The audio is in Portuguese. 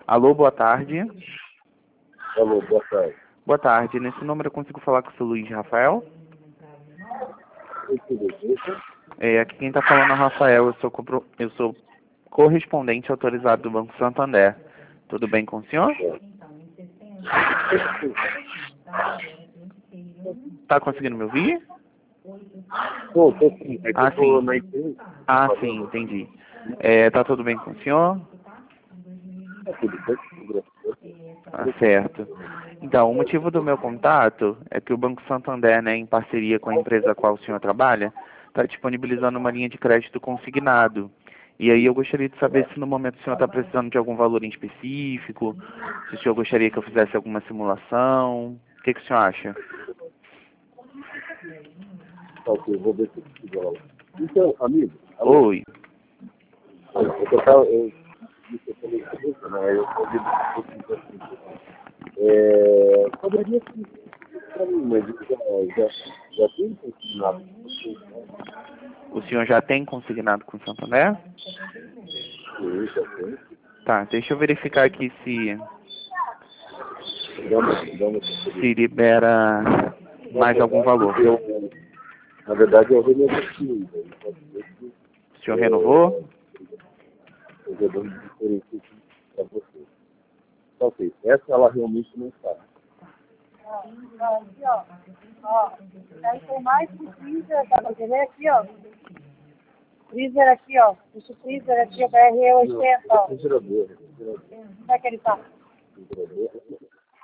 Alô, boa tarde. Alô, boa tarde. Boa tarde. Nesse número eu consigo falar com o seu Luiz Rafael? Aqui quem está falando é o Rafael. Eu sou correspondente autorizado do Banco Santander. Tudo bem com o senhor? Tá conseguindo me ouvir? Tô sim. É que eu tô Sim. na empresa. Sim, entendi. Tá tudo bem com o senhor? Tá tudo bem? Certo. Então, o motivo do meu contato é que o Banco Santander, né, em parceria com a empresa a qual o senhor trabalha, está disponibilizando uma linha de crédito consignado. E aí eu gostaria de saber se no momento o senhor está precisando de algum valor em específico, se o senhor gostaria que eu fizesse alguma simulação. O que o senhor acha? Tá ok, vou ver se eu consigo. Então, amigo. Oi. Eu tava. Eu falei com você, né? Eu poderia sim, pra mim, mas já tem consignado com você, né? O senhor já tem consignado com o Santander? Sim, já tem. Tá, deixa eu verificar aqui se Dá uma libera mais algum valor. Na verdade, eu renegociei. O senhor renovou? Eu já dou diferença para você. Tá ok. Essa ela realmente não está. Aqui, ó. Aí tem mais que freezer, tá fazendo aqui, ó. Freezer aqui, ó. Esse freezer aqui, o BR80, ó. Refrigerador. Como é que ele tá? Refrigerador.